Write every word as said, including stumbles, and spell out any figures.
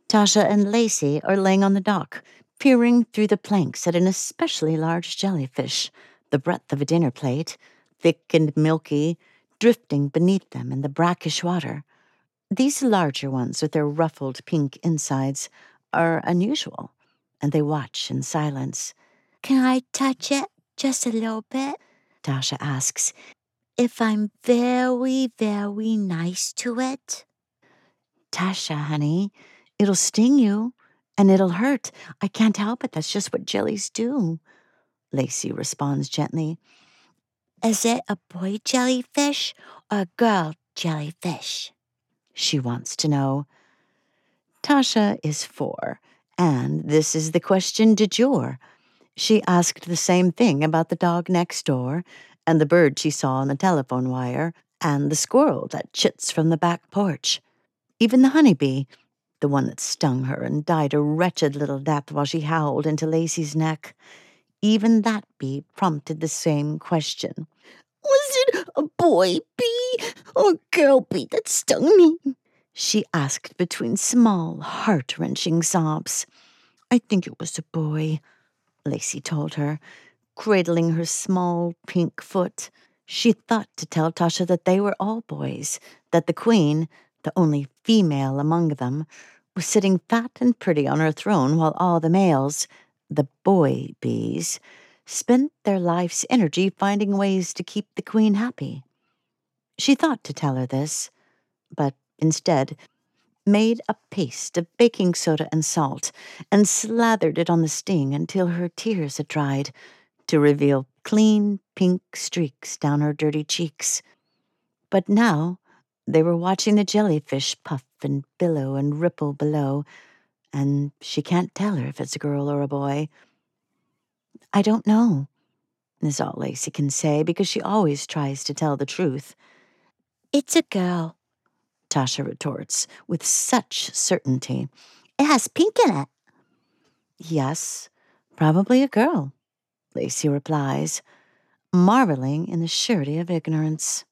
Tasha and Lacey are laying on the dock, peering through the planks at an especially large jellyfish, the breadth of a dinner plate, thick and milky, drifting beneath them in the brackish water. These larger ones with their ruffled pink insides are unusual, and they watch in silence. Can I touch it just a little bit? Tasha asks. If I'm very, very nice to it? Tasha, honey, it'll sting you, and it'll hurt. I can't help it. That's just what jellies do. Lacey responds gently. Is it a boy jellyfish or a girl jellyfish? She wants to know. Tasha is four, and this is the question du jour. She asked the same thing about the dog next door, and the bird she saw on the telephone wire, and the squirrel that chits from the back porch. Even the honeybee, the one that stung her and died a wretched little death while she howled into Lacey's neck. Even that bee prompted the same question. Was it a boy bee or a girl bee that stung me? She asked between small, heart-wrenching sobs. I think it was a boy, Lacey told her, cradling her small pink foot. She thought to tell Tasha that they were all boys, that the queen, the only female among them, was sitting fat and pretty on her throne while all the males, the boy bees, spent their life's energy finding ways to keep the queen happy. She thought to tell her this, but instead made a paste of baking soda and salt and slathered it on the sting until her tears had dried, to reveal clean pink streaks down her dirty cheeks. But now they were watching the jellyfish puff and billow and ripple below, and she can't tell her if it's a girl or a boy. I don't know, is all Lacey can say, because she always tries to tell the truth. It's a girl, Tasha retorts with such certainty. It has pink in it. Yes, probably a girl, Lacey replies, marveling in the surety of ignorance.